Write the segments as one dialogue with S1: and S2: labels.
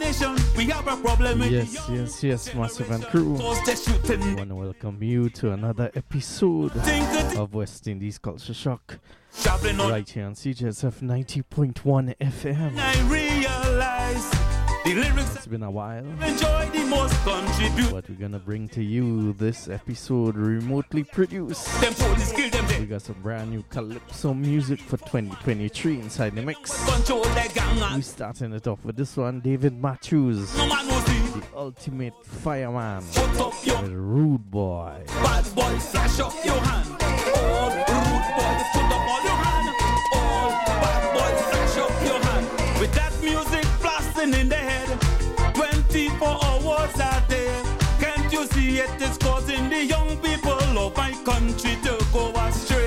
S1: nation, we have a problem with
S2: Yes, Massive and Crew. I want to welcome you to another episode of West Indies Culture Shock. Right here on CJSF 90.1 FM.
S1: I realize the lyrics
S2: it's been a while,
S1: enjoy the most contribute.
S2: but we're gonna bring to you this episode remotely produced.
S1: Them police kill them
S2: We got some brand new Calypso music for 2023 inside the mix.
S1: control the gang.
S2: We starting it off with this one, David Matthews,
S1: No man knows the
S2: the ultimate fireman,
S1: put up your
S2: with Rude Boy.
S1: bad boy, flash up your hand. All rude boys, put up all your hand. All bad boys, flash up your hand. With that music blasting in the head, 24 hours a day. Can't you see it is causing the young people of my country to go astray?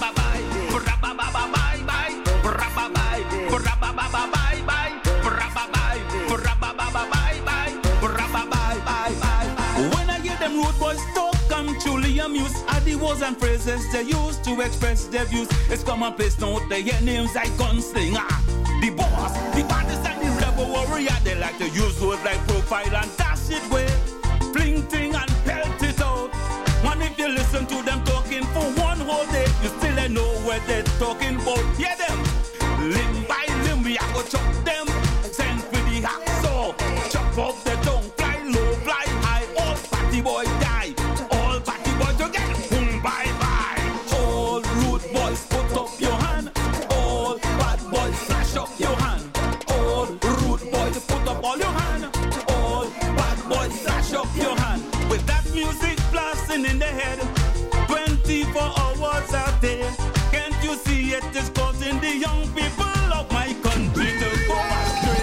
S1: When I hear them rude boys talk, I'm truly amused at the words and phrases they use to express their views. It's commonplace now, they hear names like gunslinger, the boss, the baddest and the rebel warrior. They like to use words like profile and dash it way, fling thing and pelt it out. And if you listen to them talking for one whole day, you still ain't know what they're talking about. Hear them, limb by limb, we are gonna chop them. Send for the hacksaw, chop off the tongue, fly low, fly high. All party boy die, all party boy together, boom, bye bye. All rude boys, put up your hand. All bad boys, flash up your hand. All rude boys, put up all your hand. All bad boys, flash up your hand. With that music blasting in the head, 24 hours a day. Can't you see it is causing the young people of my country to go astray?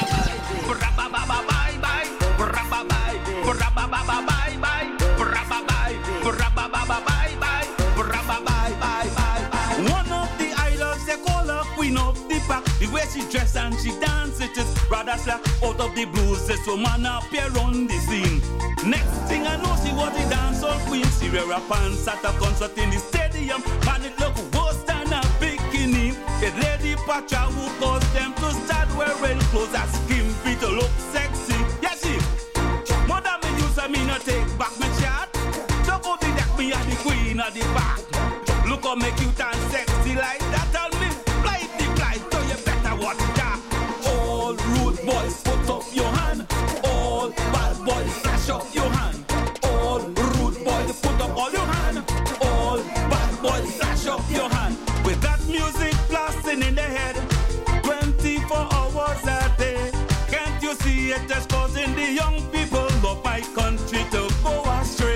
S1: One of the idols they call her queen of the pack. The way she dress and she dance, it is rather slack. Out of the blues, this woman appear on the scene. Next thing I know, she was the dancehall queen. She wear her pants at a concert in the stadium, and it look worse than a bikini. It's Lady Patra who caused them to start wearing clothes that skimpy to look sexy. Yes, she. Mother me use me no take back my chat. Don't go be that me are the queen of the back. Look how me cute and sexy like that. Tell me, flight the flight, so you better watch that. All rude boys, put up your hand. All bad boys, flash up your hand. All rude boys, put up all your hand. All bad boys, flash up your hand. With that music blasting in the head, 24 hours a day. Can't you see it is causing the young people of my country to go astray?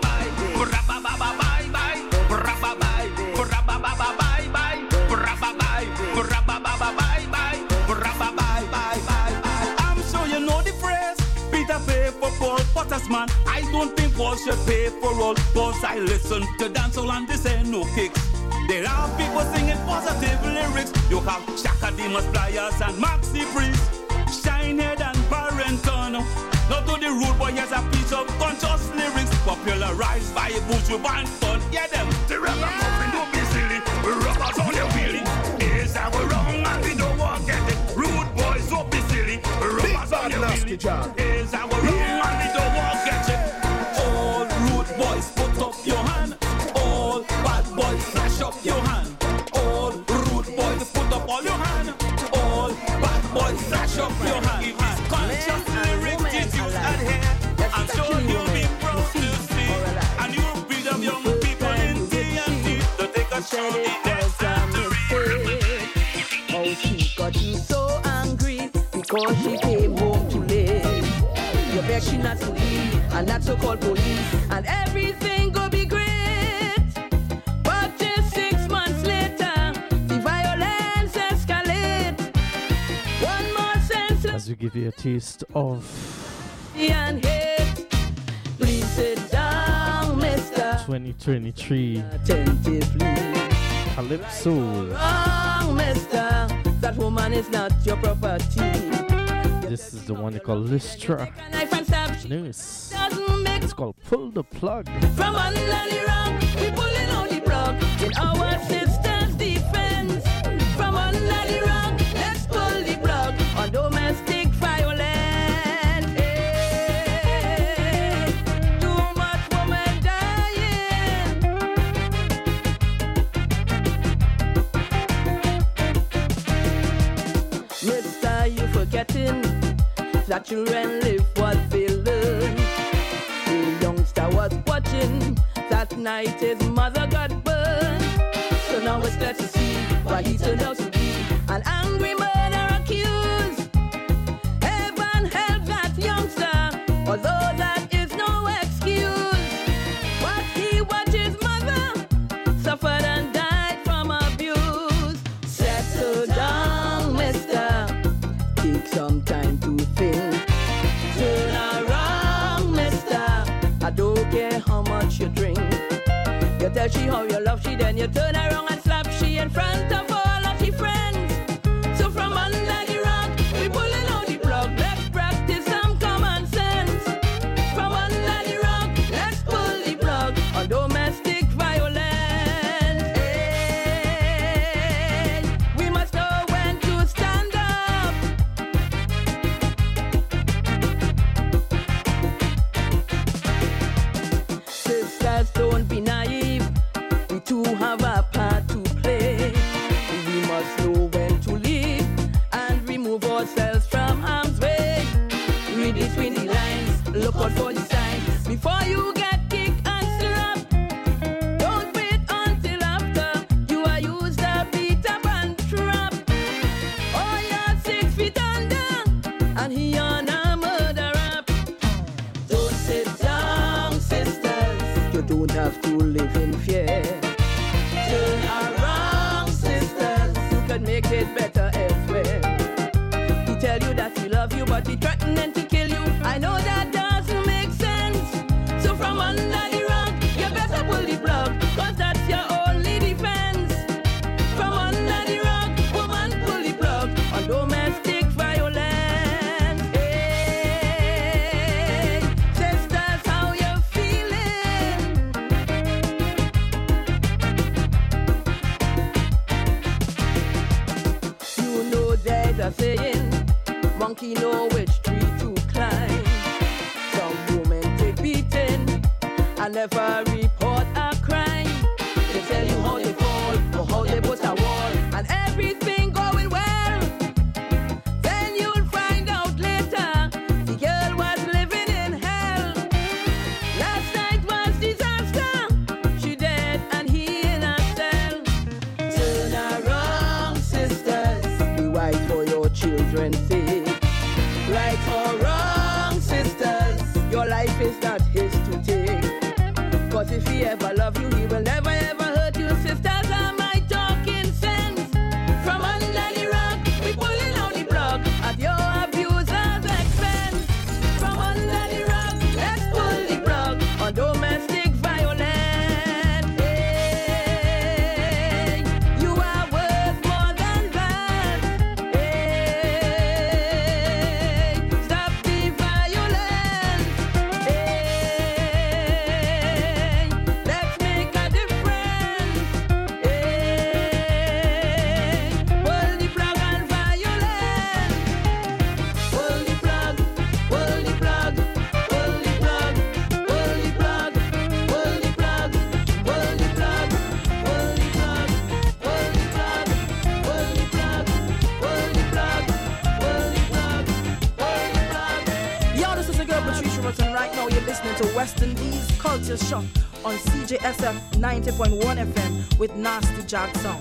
S1: I'm sure you know the phrase, Peter pay for Paul Potter's man. I don't think Paul should pay for all, cause I listen to dancehall and this ain't no kicks. There are people singing positive lyrics. You have Shaka Demus Pliers and Maxi Priest, Shinehead and Barrington. Now to the rude boy has a piece of conscious lyrics, popularized by Buju Banton. Yeah, them. The rapper coughing, don't be silly. Rappers on the wheelie. Is that we're wrong and we don't want to get it. Rude boys, don't be silly. Rappers on the wheelie. Is that we're wrong and we don't want to get it. All rude boys, put up your hand. All bad boys, flash up your hand. All rude boys, put up all your hand. All bad boys, flash up your hand. If it's conscious lyrics, it's you and here. I'm sure you'll be proud to see. And you'll breed up young people in TNT to take a shot in next time to read.
S3: Oh, she got you so angry because she came home too late. You beg she not to leave and not to call police, and everything go be great. But just 6 months later, the violence escalate. One more sense
S2: As we give you a taste of
S3: and hate. Please sit down, mister.
S2: 2023
S3: Attentively.
S2: Calypso.
S3: Wrong, mister. That woman is not your property.
S2: This is the one they call Lystra.
S3: Knife and stab.
S2: Nurse.
S3: Doesn't make
S2: It's called Pull the Plug.
S3: from under the rock. We pulling on the plug in our sister's defense. From under the rock, let's pull the plug on domestic violence. the children live what they learn. The youngster was watching, that night his mother got burned. So now it's glad to see what he turned out to be, an angry murder accused. Heaven help that youngster, although that is no excuse. But he watched his mother suffered and died from abuse. Settle down, mister, take some time to think. Turn around, mister, I don't care how much you drink. You tell she how you love she, then you turn around and slap she in front of all of she friends. So from under the rock, we pulling out the plug. Let's practice some common sense. From under the rock, let's pull the plug on domestic violence. Hey, we must know when to stand up. Sisters, don't be naive. We too have a part to play. We must know when to leave and remove ourselves from harm's way. Read between the lines, look out for the signs before you get kicked and slapped. Don't wait until after you are used up, beat up and trapped. Oh, you're 6 feet under and he on a murder rap. Don't sit down, sisters, you don't have to live in fear. Turn around, sisters, you can make it better elsewhere. He tell you that he love you, but he threatening to kill you. I know that doesn't make sense. So from under the rock, you better pull the plug, cause that's your only defense. From under the rock, woman, pull the plug on domestic violence. Hey, sisters, how you feeling? You know there's a saying, monkey know which tree to climb. Some women take beating and never report a crime. They tell you how they fall or how they put a wall and everything going well. Then you'll find out later the girl was living in hell. Last night was disaster. She dead and he in a cell. Turn around, sisters, be wise for your children's sake. Right or wrong, sisters, your life is not his to take. Cause if he ever love you, he will never ever hurt you. Sisters, am I talking sense? From under the rock, we pulling out the plug at your abuser's expense. From under the rock, let's pull the plug on domestic violence. Hey, you are worth more than that. Hey, stop the violence. Hey, let's make a difference. Hey, pull the plug on violence. Pull the plug, pull the plug, pull the plug, pull the plug, pull the plug, pull the plug, pull the plug, pull the plug, pull the plug, pull the plug, pull the plug, pull the plug. Yo, this is a girl Patricia Rutten. Right now you're listening to West Indies Culture Shock on CJSF 90.1 FM with Nasty Jack Sound.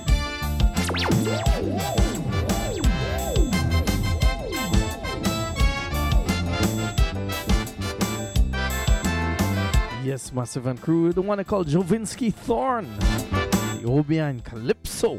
S2: Yes, Massive and Crew, the one I call Jovinsky Thorn, the Obia and Calypso.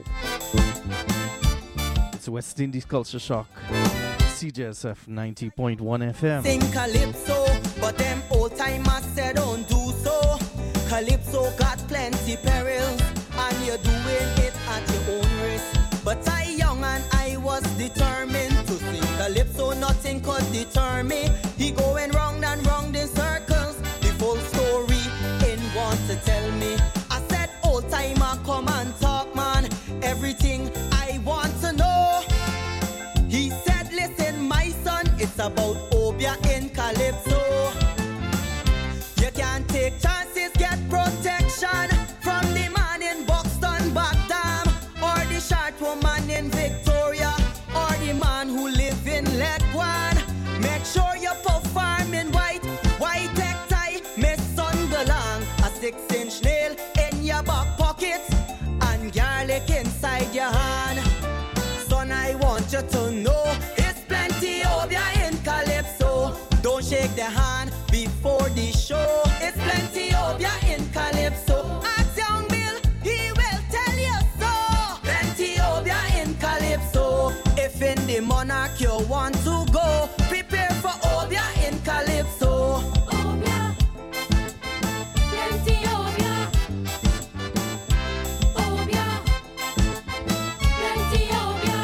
S2: It's West Indies Culture Shock, CJSF 90.1 FM.
S4: Sing Calypso, but them old timers said don't do so. Calypso got plenty perils, and you're doing it at your own risk. But I young and I was determined to sing Calypso, nothing could deter me. He going round and round in circles, the full story in want to tell me. I said old timer, come and talk man, everything I want to know. He said listen my son, it's about Obia in Calypso. You can't take chances, get protection from the man in Buxton, Bagdam, or the short woman in Victoria, or the man who live in Leguan. Make sure shake the hand before the show. It's plenty obia in Calypso. Ask young Bill, he will tell you so. Plenty obia in Calypso. If in the monarch you want to go, prepare for obia in Calypso.
S5: Obia, plenty obia. Obia, plenty obia.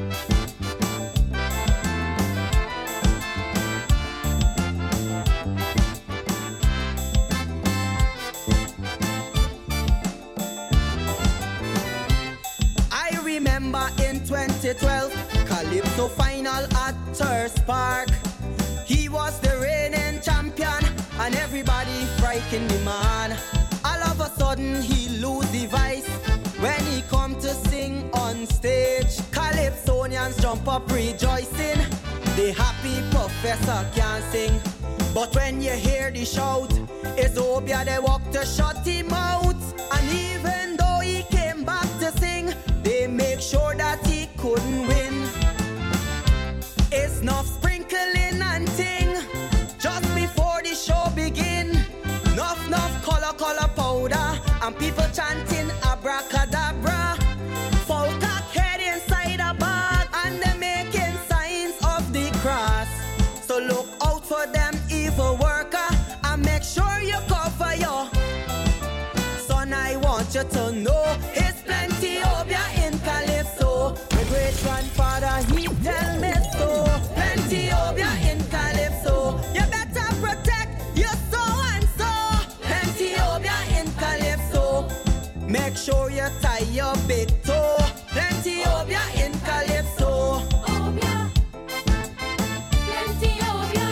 S4: I remember in 2012, Calypso final at Thirst Park. He was the reigning champion, and everybody frightened the man. All of a sudden he lose the voice when he come to sing on stage. Calypsonians jump up rejoicing. The happy professor can't sing, but when you hear the shout, it's Obia they walk to shut him out. And even though he came back to sing, they make sure that he couldn't win. It's enough sprinkling and ting just before the show begin. Enough color powder and people chanting abracadabra. Full cock head inside a bag and they making signs of the cross. So look out for them evil worker and make sure you cover your son. I want you to know it's plenty obia in Calypso. My great grandfather he tell me so. Plenty obia in Calypso. You better protect your so and so. Plenty obia in Calypso. Make sure you tie your big toe. Plenty obia in Calypso.
S5: Obia, plenty obia.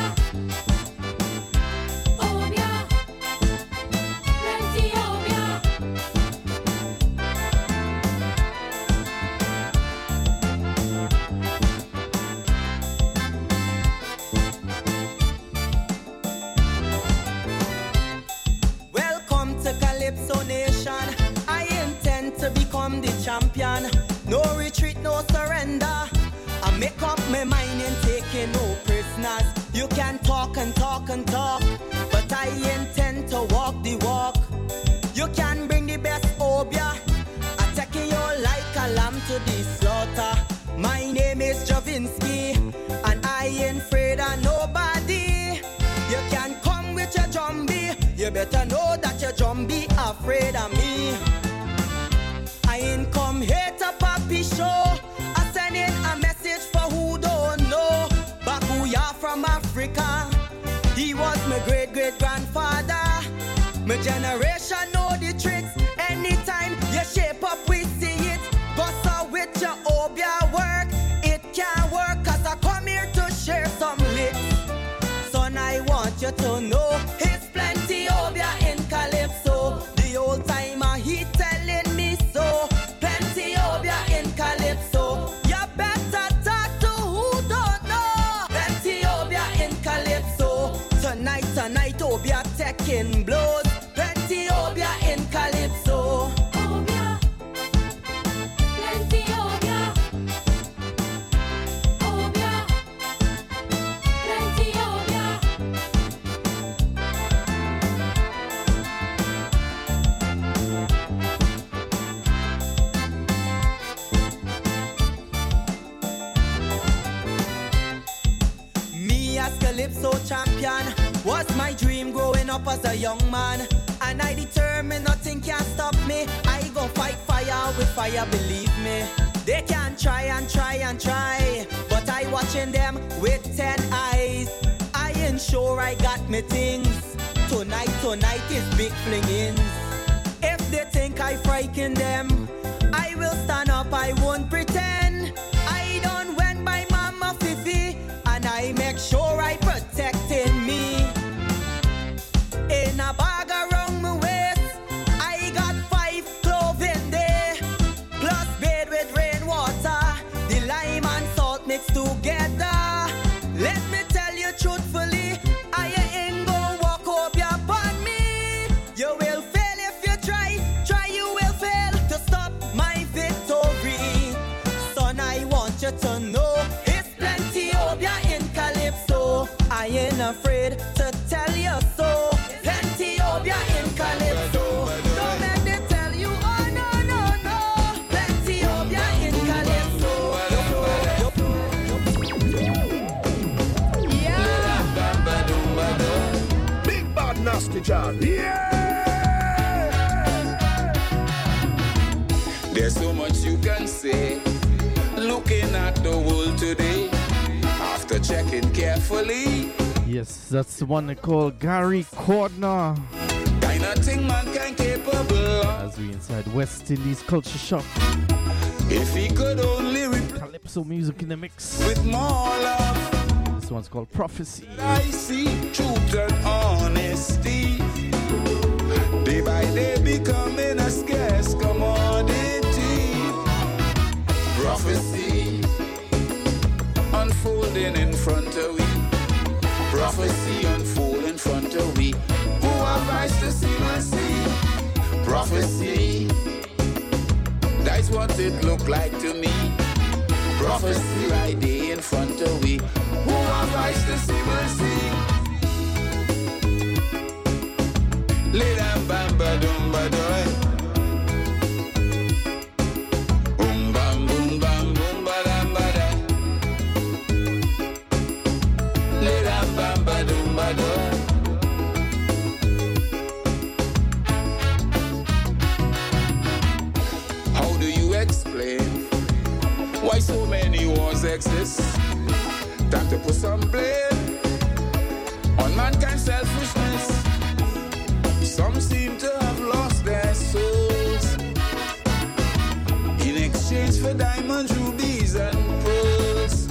S5: Obia, plenty obia.
S4: Welcome to Calypso Nation. I intend to become the champion. No retreat, no surrender. I make up my mind and taking no prisoners. You can talk and talk and talk, but I intend to walk the walk. You can bring the best obia, attacking you like a lamb to the slaughter. My name is Javinsky, and I ain't afraid of nobody. You can come with your jumbie, you better know that your jumbie afraid of me. I ain't come here to poppy show. I send in a message for who don't know. Bakuya from Africa, he was my great-great-grandfather. My generation know the tricks. Anytime you shape up, we see it. Gossa with your obia work. It can't work, cause I come here to share some licks. Son, I want you to know it's plenty obia in Calypso. The old timer, he telling me so. Plenty obia in Calypso. You better talk to who don't know. Plenty obia in Calypso. Tonight, obia taking blows. Plenty obia in Calypso.
S5: Obia, plenty obia. Obia, plenty obia.
S4: Me as Calypso champion was my dream growing up as a young man. And I determined nothing can stop me. I go fight fire with fire, believe me. They can try and try and try, but I watching them with 10 eyes. I ain't sure I got me things. Tonight is big flingings. If they think I frighten them, I will stand up, I won't pretend. I don't went by Mama Fifi, and I make sure I protecting me. In a bag around my waist, I got 5 clothing there, plus bed with rainwater, the lime and salt mixed together. Let me tell you truthfully, I ain't gonna walk up your upon me. You will fail if you try you will fail to stop my victory. afraid to tell you so. Plentyobia in Calypso. Don't let me tell you, oh no, no, no. Plentyobia in Calypso. Yeah.
S6: Big bad nasty job. Yeah.
S7: There's so much you can say. Looking at the world today, after checking carefully.
S2: Yes, that's the one they call Gary Cordner.
S7: Kind of thing mankind capable of.
S2: As we inside West Indies Culture Shock.
S7: If he could only
S2: Calypso music in the mix.
S7: with more love.
S2: This one's called Prophecy.
S7: I see truth and honesty. Day by day becoming a scarce commodity. Prophecy unfolding in front of we. Prophecy unfold in front of we. Who have eyes to see and see? Prophecy, that's what it look like to me. Prophecy right there in front of we. Who have eyes to see and see? Lay down, bam, ba, dum, ba, doy. How do you explain why so many wars exist? Time to put some blame on mankind's selfishness. Some seem to have lost their souls in exchange for diamonds, rubies, and pearls.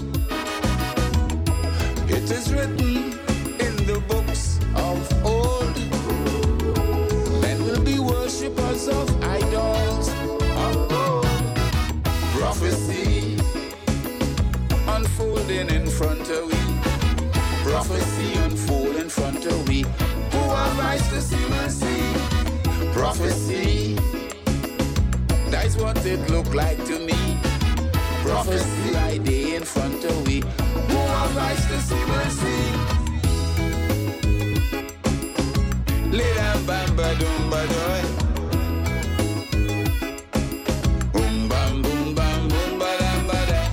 S7: It is written in the books of old, men will be worshippers of idols of gold. Prophecy unfolding in front of we. Prophecy unfold in front of we. Who have eyes to see and see? Prophecy, that's what it look like to me. Prophecy right there in front of we. Who have eyes to see and see? Lay down, bam, ba, dum, ba, doy. Boom, bam, boom, bam, boom, ba, dam, ba, da.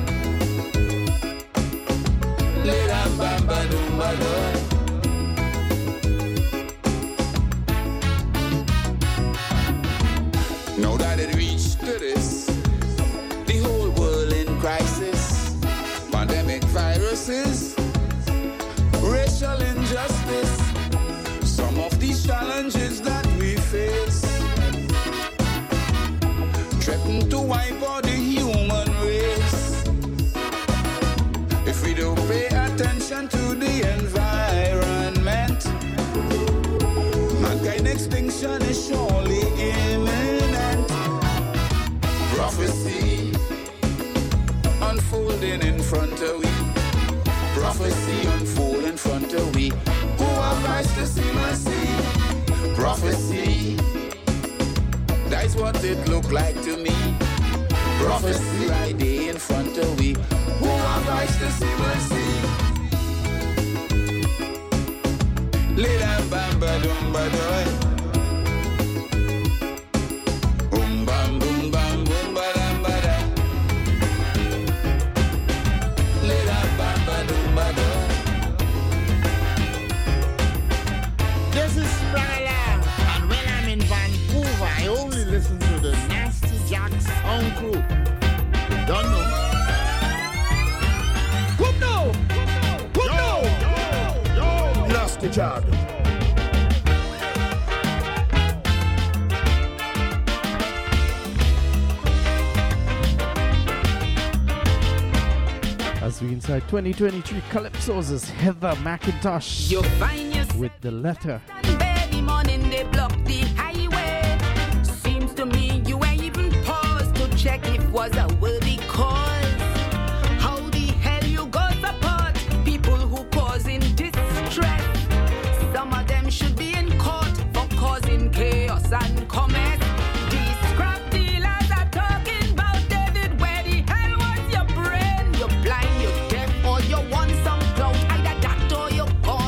S7: Lay down, bam, ba, dum, ba, doy. Now that it reached to this, the whole world in crisis, pandemic viruses, racial injustice, some of these challenges that we face threaten to wipe out the human race. If we don't pay attention to the environment, mankind extinction is surely imminent. Prophecy unfolding in front of we. Prophecy unfold in front of we. Who have eyes to see and see? Prophecy, that's what it look like to me. Prophecy right there in front of we. Who have eyes to see and see? Lay down, bam, ba, dum, ba, doy. Boom, bam, boom, bam, boom, ba, dam, ba, da. Lay down, bam, ba, dum, ba, doy.
S8: This is Spragala, and when I'm in Vancouver, I only listen to the Nasty Jacks Sound Crew. You don't know?
S6: Come now. Come now. Nasty job.
S2: As we inside 2023 Calypso's is Heather McIntosh
S3: You find yourself
S2: with The Letter.
S3: baby morning, they block the highway. Seems to me you ain't even paused to check if was a worthy cause. How the hell you go support people who causing distress? Some of them should be in court for causing chaos and commerce. These scrap dealers are talking about David. Where the hell was your brain? You're blind, you're deaf, or you want some clout. Either that or you're gone.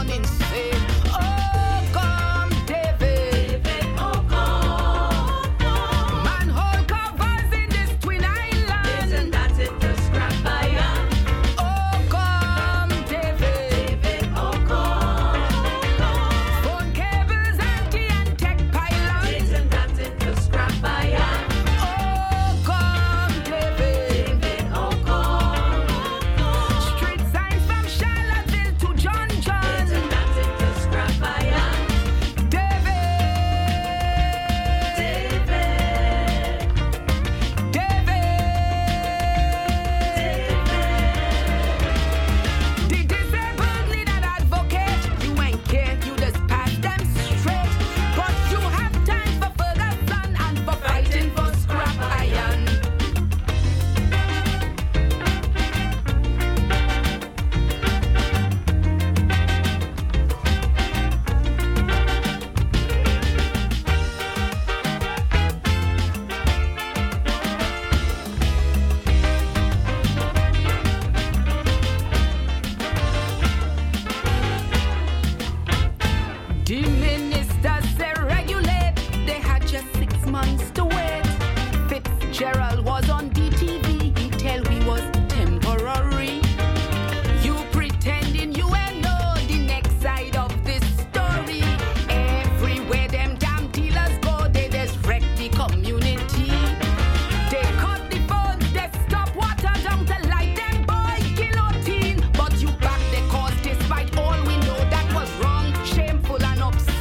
S3: The minister said regulate. They had just 6 months to wait. Fitzgerald was on DTV. He tell we was temporary. You pretending you ain't know the next side of this story. Everywhere them damn dealers go, they just wreck the community. They cut the phone, they stop water down to light them boy guillotine. But you back the cause despite all we know that was wrong, shameful and upset.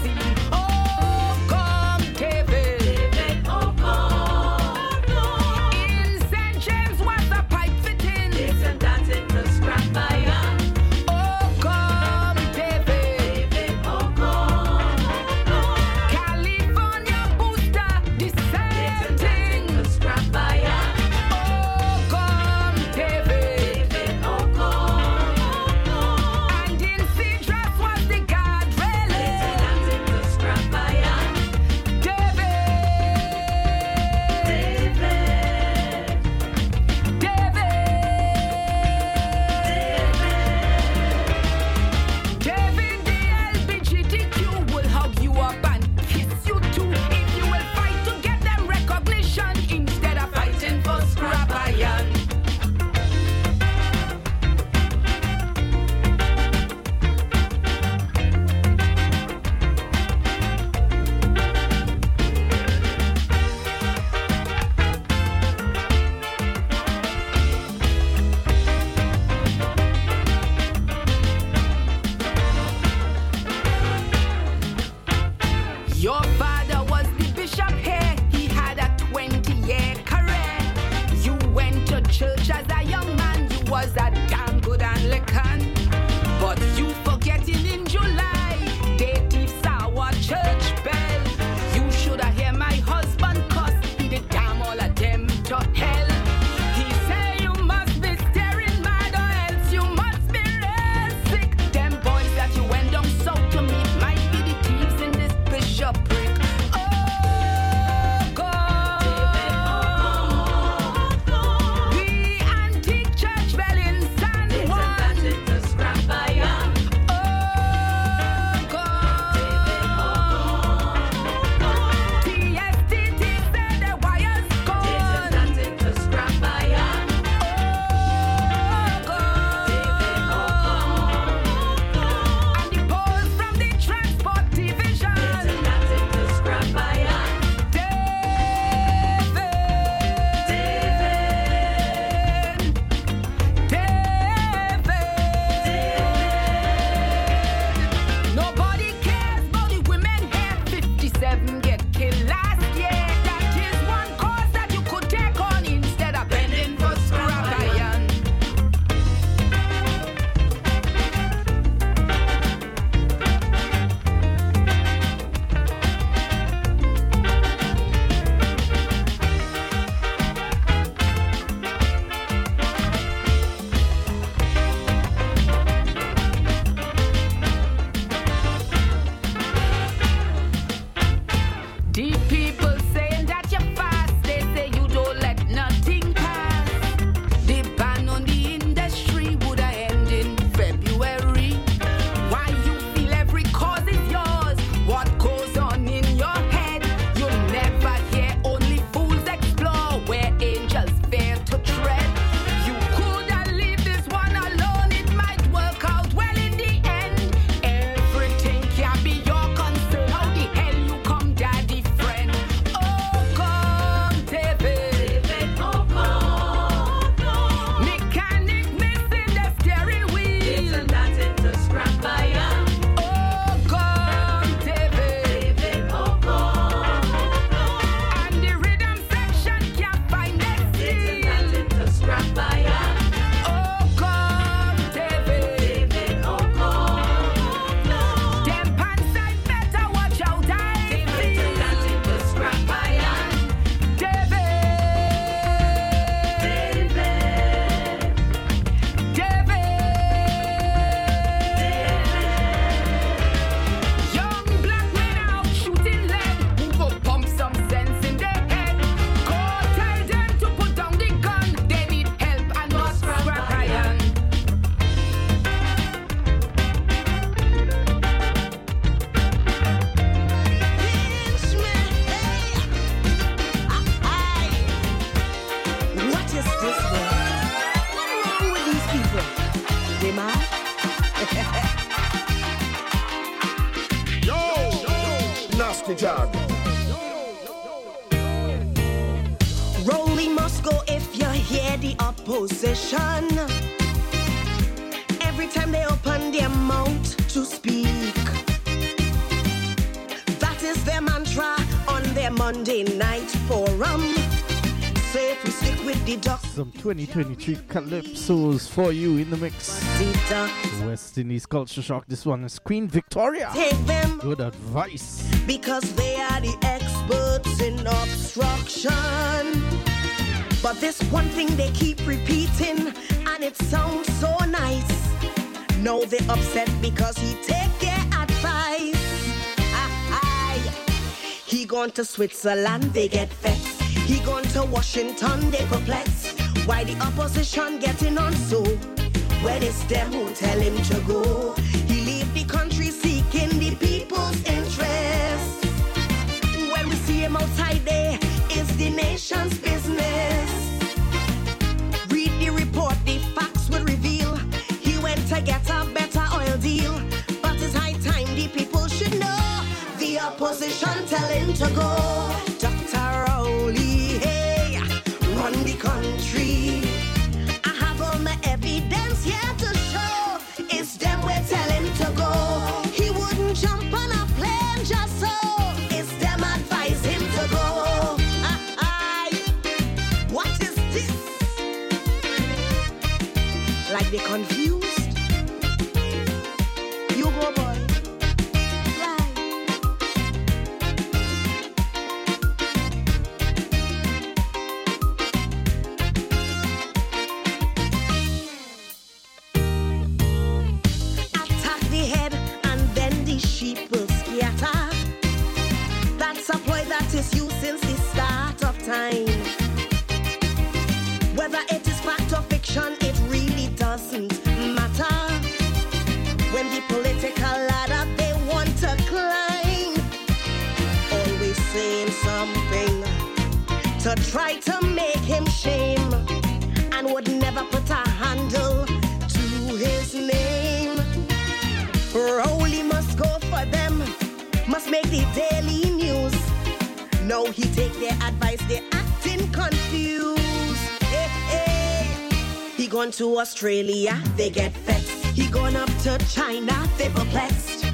S6: nasty job.
S3: Rolly must go if you hear the opposition. Every time they open their mouth to speak, that is their mantra on their Monday night forum. So if we stick with the duck,
S2: Some 2023 calypsos for you in the mix. West Indies Culture Shock. This one is Queen Victoria.
S3: Take them.
S2: Good advice.
S3: Because they are the experts in obstruction. But this one thing they keep repeating, and it sounds so nice. Now they upset because he take their advice. He gone to Switzerland, they get vexed. He gone to Washington, they perplexed. Why the opposition getting on so? When it's them who tell him to go. He leave the country seeking the people's interest. When we see him outside there, it's the nation's business. Read the report, the facts will reveal. He went to get a better oil deal. But it's high time the people should know. The opposition tell him to go. Dr. Rowley, hey, run the country. I have all my evidence here to show. It's them we tell him to go. He wouldn't jump on a plane just so. It's them advise him to go. What is this? Like they confused? You go, boy. Sheep will scatter. That's a ploy that is used since the start of time. Whether it is fact or fiction, it really doesn't matter. When the political ladder they want to climb, always saying something to try to make him shame, and would never put a handle to his name. Rowley must go for them, must make the daily news. No, he take their advice, they acting confused. Hey, hey. He gone to Australia, they get vexed. He gone up to China, they perplexed.